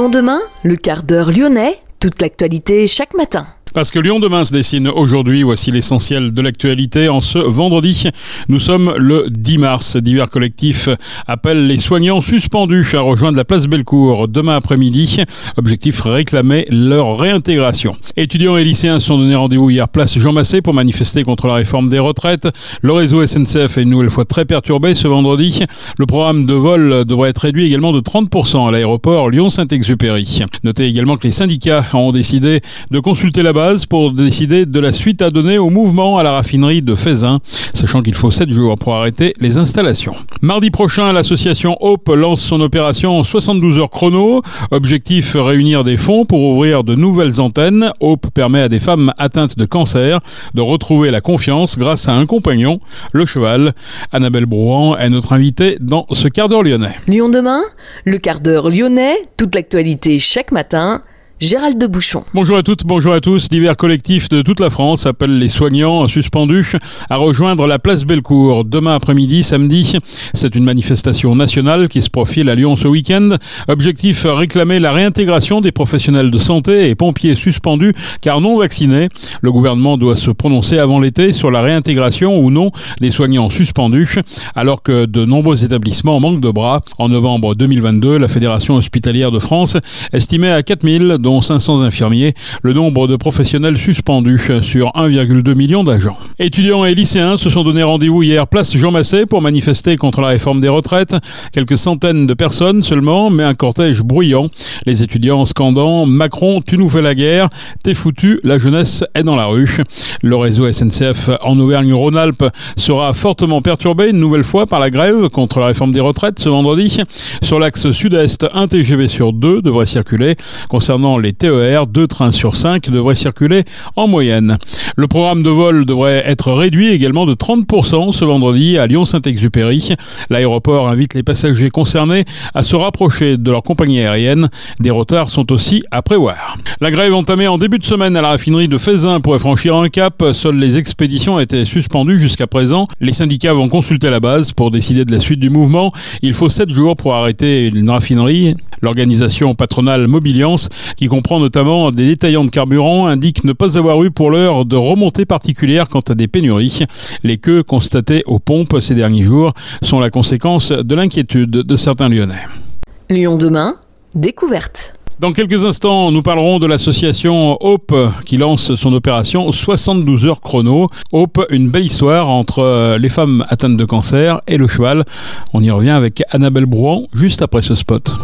Lyon demain, le quart d'heure lyonnais, toute l'actualité chaque matin. Parce que Lyon demain se dessine aujourd'hui, voici l'essentiel de l'actualité. En ce vendredi, nous sommes le 10 mars. Divers collectifs appellent les soignants suspendus à rejoindre la place Bellecour demain après-midi. Objectif, réclamer leur réintégration. Étudiants et lycéens se sont donné rendez-vous hier place Jean Massé pour manifester contre la réforme des retraites. Le réseau SNCF est une nouvelle fois très perturbé ce vendredi. Le programme de vol devrait être réduit également de 30% à l'aéroport Lyon-Saint-Exupéry. Notez également que les syndicats ont décidé de consulter la base pour décider de la suite à donner au mouvement à la raffinerie de Feyzin, sachant qu'il faut 7 jours pour arrêter les installations. Mardi prochain, l'association Hope lance son opération 72 heures chrono. Objectif, réunir des fonds pour ouvrir de nouvelles antennes. Hope permet à des femmes atteintes de cancer de retrouver la confiance grâce à un compagnon, le cheval. Annabelle Brouan est notre invitée dans ce quart d'heure lyonnais. Lyon demain, le quart d'heure lyonnais, toute l'actualité chaque matin. Gérald de Bouchon. Bonjour à toutes, bonjour à tous. Divers collectifs de toute la France appellent les soignants suspendus à rejoindre la place Bellecour demain après-midi, samedi. C'est une manifestation nationale qui se profile à Lyon ce week-end. Objectif, réclamer la réintégration des professionnels de santé et pompiers suspendus car non vaccinés. Le gouvernement doit se prononcer avant l'été sur la réintégration ou non des soignants suspendus, alors que de nombreux établissements manquent de bras. En novembre 2022, la Fédération hospitalière de France estimait à 4000, dont 500 infirmiers, le nombre de professionnels suspendus sur 1,2 million d'agents. Étudiants et lycéens se sont donné rendez-vous hier place Jean Massé pour manifester contre la réforme des retraites. Quelques centaines de personnes seulement, mais un cortège bruyant. Les étudiants scandant « Macron, tu nous fais la guerre, t'es foutu, la jeunesse est dans la rue ». Le réseau SNCF en Auvergne-Rhône-Alpes sera fortement perturbé une nouvelle fois par la grève contre la réforme des retraites ce vendredi. Sur l'axe sud-est, un TGV sur 2 devrait circuler. Concernant les TER, 2 trains sur 5 devraient circuler en moyenne. Le programme de vol devrait être réduit également de 30% ce vendredi à Lyon-Saint-Exupéry. L'aéroport invite les passagers concernés à se rapprocher de leur compagnie aérienne. Des retards sont aussi à prévoir. La grève entamée en début de semaine à la raffinerie de Feyzin pourrait franchir un cap. Seules les expéditions étaient suspendues jusqu'à présent. Les syndicats vont consulter la base pour décider de la suite du mouvement. Il faut 7 jours pour arrêter une raffinerie. L'organisation patronale Mobiliance, qui comprend notamment des détaillants de carburant, indique ne pas avoir eu pour l'heure de remontée particulière quant à des pénuries. Les queues constatées aux pompes ces derniers jours sont la conséquence de l'inquiétude de certains Lyonnais. Lyon demain, découverte. Dans quelques instants, nous parlerons de l'association Hope qui lance son opération 72 heures chrono. Hope, une belle histoire entre les femmes atteintes de cancer et le cheval. On y revient avec Annabelle Brouan juste après ce spot.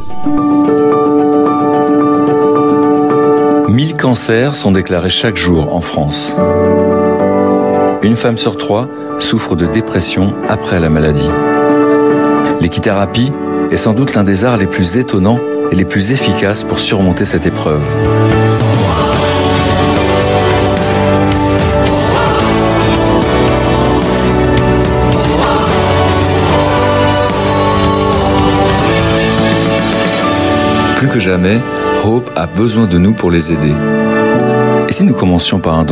1000 cancers sont déclarés chaque jour en France. Une femme sur 3 souffre de dépression après la maladie. L'équithérapie est sans doute l'un des arts les plus étonnants et les plus efficaces pour surmonter cette épreuve. Plus que jamais, Hope a besoin de nous pour les aider. Et si nous commencions par un don ?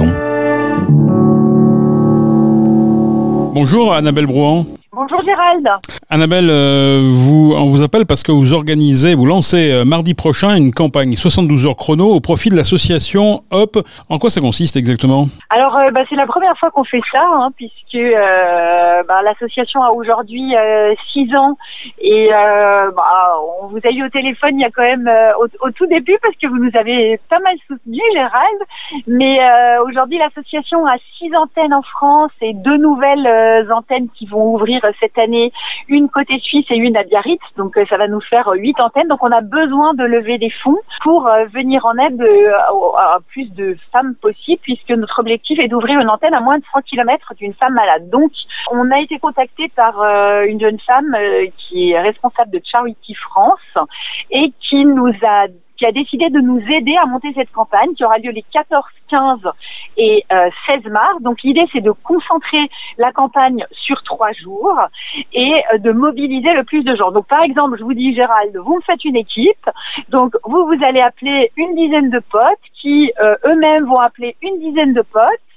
Bonjour Annabelle Brouan. Bonjour Gérald. Annabelle, on vous appelle parce que vous lancez mardi prochain une campagne 72 heures chrono au profit de l'association Hope. En quoi ça consiste exactement ? Alors, c'est la première fois qu'on fait ça, puisque l'association a aujourd'hui 6 ans et on vous a eu au téléphone il y a quand même au tout début parce que vous nous avez pas mal soutenu, Gérald. Mais aujourd'hui, l'association a 6 antennes en France et 2 nouvelles antennes qui vont ouvrir cette année, une côté suisse et une à Biarritz, donc ça va nous faire 8 antennes. Donc on a besoin de lever des fonds pour venir en aide à plus de femmes possible, puisque notre objectif est d'ouvrir une antenne à moins de 100 km d'une femme malade. Donc on a été contacté par une jeune femme qui est responsable de Charity France et qui a décidé de nous aider à monter cette campagne qui aura lieu les 14, 15 et 16 mars. Donc l'idée, c'est de concentrer la campagne sur 3 jours et de mobiliser le plus de gens. Donc par exemple, je vous dis, Gérald, vous me faites une équipe. Donc vous allez appeler une dizaine de potes qui eux-mêmes vont appeler une dizaine de potes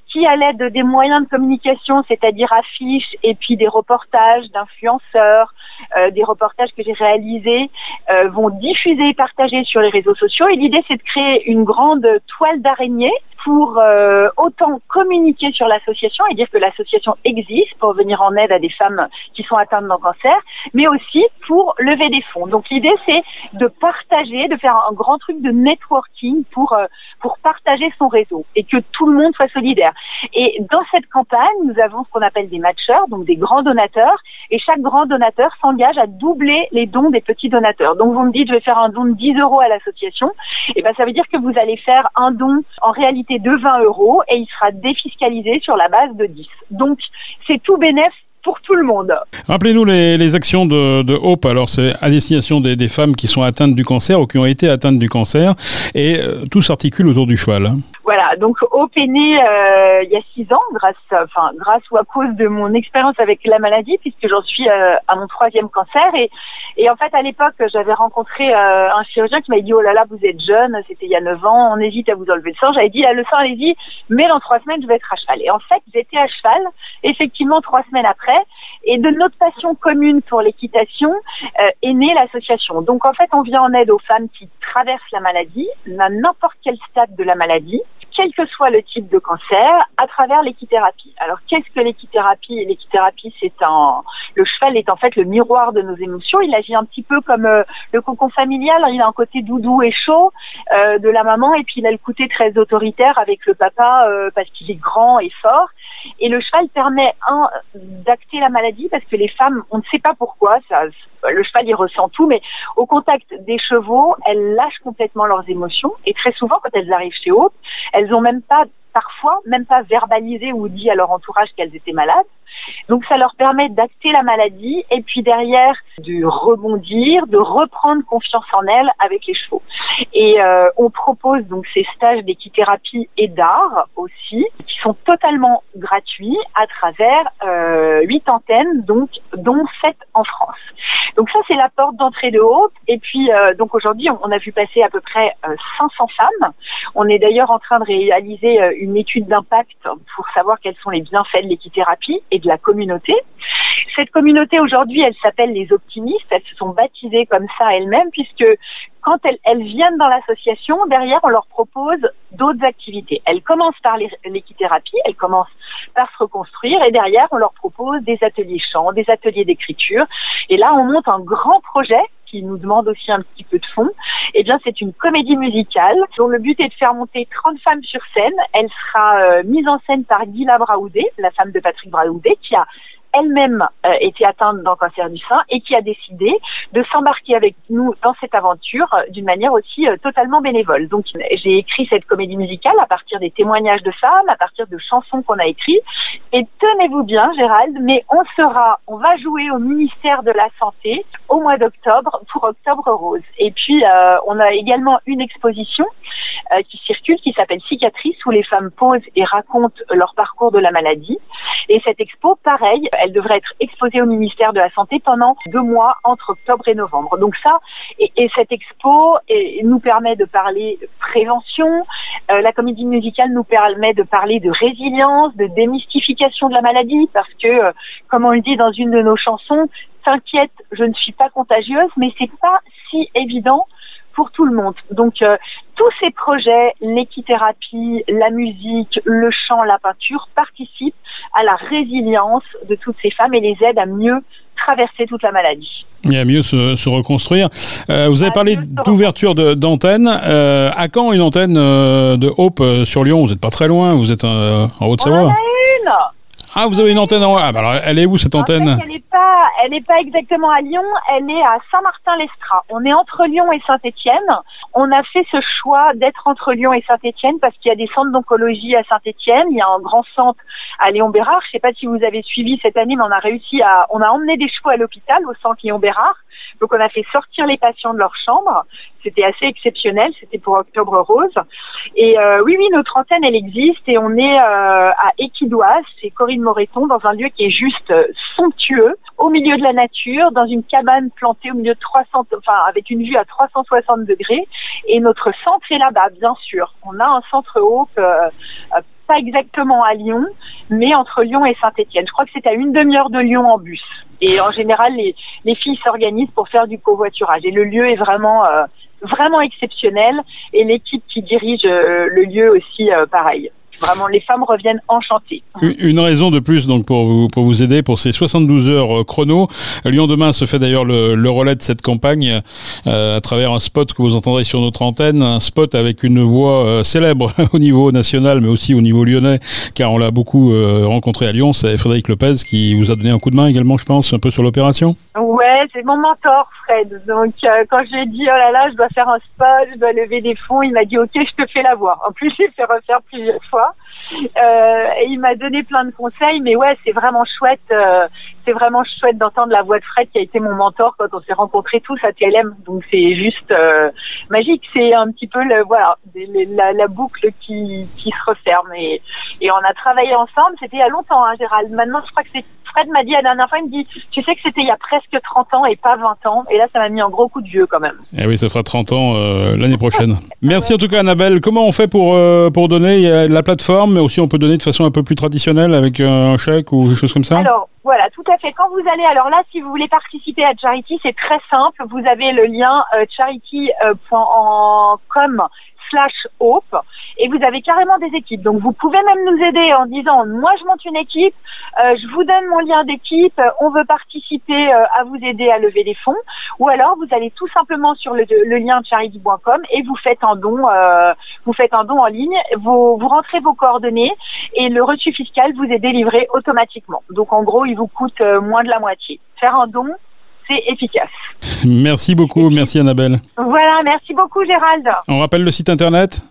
qui à l'aide des moyens de communication, c'est-à-dire affiches et puis des reportages d'influenceurs, des reportages que j'ai réalisés, vont diffuser et partager sur les réseaux sociaux. Et l'idée, c'est de créer une grande toile d'araignée pour autant communiquer sur l'association et dire que l'association existe pour venir en aide à des femmes qui sont atteintes d'un cancer, mais aussi pour lever des fonds. Donc l'idée, c'est de partager, de faire un grand truc de networking pour partager son réseau et que tout le monde soit solidaire. Et dans cette campagne, nous avons ce qu'on appelle des matcheurs, donc des grands donateurs, et chaque grand donateur s'engage à doubler les dons des petits donateurs. Donc vous me dites, je vais faire un don de 10 € à l'association, et ben ça veut dire que vous allez faire un don en réalité de 20 € et il sera défiscalisé sur la base de 10. Donc c'est tout bénef pour tout le monde. Rappelez-nous les actions de Hope. Alors, c'est à destination des femmes qui sont atteintes du cancer ou qui ont été atteintes du cancer. Et tout s'articule autour du cheval. Hein. Voilà, donc Hope est née il y a 6 ans, grâce ou à cause de mon expérience avec la maladie, puisque j'en suis à mon 3e cancer. Et en fait, à l'époque, j'avais rencontré un chirurgien qui m'a dit « Oh là là, vous êtes jeune, c'était il y a 9 ans, on hésite à vous enlever le sang. » J'avais dit « Le sang, allez-y, mais dans 3 semaines, je vais être à cheval. » Et en fait, j'étais à cheval, effectivement, 3 semaines après. Et de notre passion commune pour l'équitation est née l'association. Donc en fait, on vient en aide aux femmes qui traversent la maladie, à n'importe quel stade de la maladie, quel que soit le type de cancer, à travers l'équithérapie. Alors qu'est-ce que l'équithérapie ? L'équithérapie, le cheval est en fait le miroir de nos émotions. Il agit un petit peu comme le cocon familial. Il a un côté doudou et chaud de la maman, et puis il a le côté très autoritaire avec le papa parce qu'il est grand et fort. Et le cheval permet d'acter la maladie parce que les femmes, on ne sait pas pourquoi, le cheval il ressent tout, mais au contact des chevaux, elles lâchent complètement leurs émotions. Et très souvent, quand elles arrivent chez Hope, elles ont parfois même pas verbalisé ou dit à leur entourage qu'elles étaient malades. Donc ça leur permet d'acter la maladie et puis derrière de rebondir, de reprendre confiance en elles avec les chevaux. Et on propose donc ces stages d'équithérapie et d'art aussi, qui sont totalement gratuits à travers 8 antennes, donc dont 7 en France. Donc ça c'est la porte d'entrée de Hope. Et puis donc aujourd'hui on a vu passer à peu près 500 femmes. On est d'ailleurs en train de réaliser une étude d'impact pour savoir quels sont les bienfaits de l'équithérapie et de la communauté. Cette communauté aujourd'hui, elle s'appelle les optimistes. Elles se sont baptisées comme ça elles-mêmes puisque quand elles viennent dans l'association, derrière on leur propose d'autres activités. Elles commencent par l'équithérapie, elles commencent par se reconstruire et derrière on leur propose des ateliers chant, des ateliers d'écriture. Et là on monte un grand projet qui nous demande aussi un petit peu de fonds. Eh bien, c'est une comédie musicale dont le but est de faire monter 30 femmes sur scène. Elle sera mise en scène par Guilla Braoudé, la femme de Patrick Braoudé, qui a elle-même été atteinte d'un cancer du sein et qui a décidé de s'embarquer avec nous dans cette aventure d'une manière aussi totalement bénévole. Donc j'ai écrit cette comédie musicale à partir des témoignages de femmes, à partir de chansons qu'on a écrites. Et tenez-vous bien, Gérald, mais on va jouer au ministère de la Santé au mois d'octobre pour Octobre Rose. Et puis on a également une exposition qui circule, qui s'appelle Cicatrices, où les femmes posent et racontent leur parcours de la maladie. Et cette expo, pareil, elle devrait être exposée au ministère de la Santé pendant 2 mois, entre octobre et novembre. Donc ça, et cette expo nous permet de parler de prévention. La comédie musicale nous permet de parler de résilience, de démystification de la maladie, parce que, comme on le dit dans une de nos chansons, t'inquiète, je ne suis pas contagieuse, mais c'est pas si évident pour tout le monde. Donc tous ces projets, l'équithérapie, la musique, le chant, la peinture participent à la résilience de toutes ces femmes et les aident à mieux traverser toute la maladie. Et à mieux se reconstruire. Vous avez parlé d'ouverture d'antenne. À quand une antenne de Hope sur Lyon ? Vous n'êtes pas très loin, vous êtes en Haute-Savoie. On en a une. Ah, vous avez une antenne en... Ah, bah alors, elle est où cette antenne ? En fait, elle n'est pas exactement à Lyon, elle est à Saint-Martin-l'Estrat. On est entre Lyon et Saint-Étienne. On a fait ce choix d'être entre Lyon et Saint-Étienne parce qu'il y a des centres d'oncologie à Saint-Étienne. Il y a un grand centre à Léon-Bérard. Je ne sais pas si vous avez suivi cette année, mais on a emmené des chevaux à l'hôpital, au centre Léon-Bérard. Donc on a fait sortir les patients de leur chambre. C'était assez exceptionnel, c'était pour Octobre Rose. Et oui, notre antenne, elle existe et on est à Équidoise, c'est Corinne Moreton, dans un lieu qui est juste somptueux, au milieu de la nature, dans une cabane plantée au milieu de avec une vue à 360 degrés. Et notre centre est là-bas, bien sûr. On a un centre Hope pas exactement à Lyon, mais entre Lyon et Saint-Étienne. Je crois que c'est à une demi-heure de Lyon en bus. Et en général, les filles s'organisent pour faire du covoiturage. Et le lieu est vraiment exceptionnel. Et l'équipe qui dirige le lieu aussi, pareil. Vraiment, les femmes reviennent enchantées. Une raison de plus donc pour vous aider pour ces 72 heures chrono. Lyon Demain se fait d'ailleurs le relais de cette campagne à travers un spot que vous entendrez sur notre antenne, un spot avec une voix célèbre au niveau national mais aussi au niveau lyonnais, car on l'a beaucoup rencontré à Lyon. C'est Frédéric Lopez qui vous a donné un coup de main également, je pense, un peu sur l'opération. Ouais, c'est mon mentor, Fred. Donc quand je lui ai dit oh là là, je dois faire un spot, je dois lever des fonds, il m'a dit ok, je te fais la voix. En plus, j'ai fait refaire plusieurs fois. Et il m'a donné plein de conseils, mais ouais, c'est vraiment chouette d'entendre la voix de Fred qui a été mon mentor quand on s'est rencontrés tous à TLM. Donc c'est juste magique, c'est un petit peu la boucle qui se referme et on a travaillé ensemble, c'était il y a longtemps, hein, Gérald. Maintenant, je crois que Fred m'a dit la dernière fois, il me dit tu sais que c'était il y a presque 30 ans et pas 20 ans, et là ça m'a mis un gros coup de vieux quand même. Eh oui, ça fera 30 ans l'année prochaine. Merci en tout cas Annabelle. Comment on fait pour donner? Il y a la plateforme, mais aussi on peut donner de façon un peu plus traditionnelle avec un chèque ou des choses comme ça? Alors voilà, tout à fait. Quand vous allez, alors là, si vous voulez participer à Charity, c'est très simple. Vous avez le lien charity.com/hope et vous avez carrément des équipes. Donc vous pouvez même nous aider en disant moi je monte une équipe, je vous donne mon lien d'équipe, on veut participer à vous aider à lever des fonds, ou alors vous allez tout simplement sur le lien charity.com et vous faites un don en ligne, vous rentrez vos coordonnées et le reçu fiscal vous est délivré automatiquement. Donc en gros, il vous coûte moins de la moitié. Faire un don, c'est efficace. Merci beaucoup, merci Annabelle. Voilà, merci beaucoup Gérald. On rappelle le site internet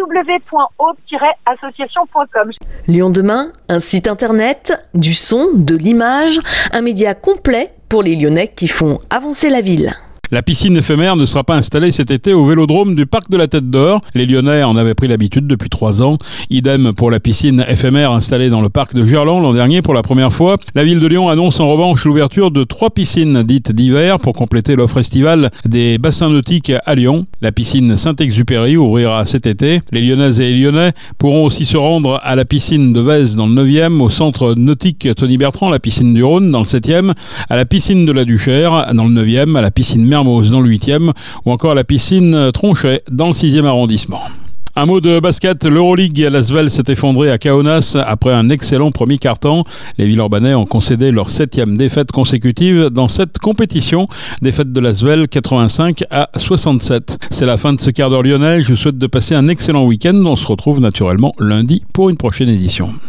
www.hope-association.com. Lyon Demain, un site internet, du son, de l'image, un média complet pour les Lyonnais qui font avancer la ville. La piscine éphémère ne sera pas installée cet été au vélodrome du parc de la Tête d'Or. Les Lyonnais en avaient pris l'habitude depuis 3 ans. Idem pour la piscine éphémère installée dans le parc de Gerland l'an dernier pour la première fois. La ville de Lyon annonce en revanche l'ouverture de 3 piscines dites d'hiver pour compléter l'offre estivale des bassins nautiques à Lyon. La piscine Saint-Exupéry ouvrira cet été. Les Lyonnaises et les Lyonnais pourront aussi se rendre à la piscine de Vèze dans le 9e, au centre nautique Tony Bertrand, la piscine du Rhône dans le 7e, à la piscine de la Duchère dans le 9e, à la piscine Mermoz dans le 8e ou encore à la piscine Tronchet dans le 6e arrondissement. Un mot de basket, l'Euroleague, l'Asvel s'est effondré à Kaunas après un excellent premier quart-temps. Les Villeurbanais ont concédé leur 7e défaite consécutive dans cette compétition. Défaite de l'Asvel 85-67. C'est la fin de ce quart d'heure lyonnais. Je vous souhaite de passer un excellent week-end. On se retrouve naturellement lundi pour une prochaine édition.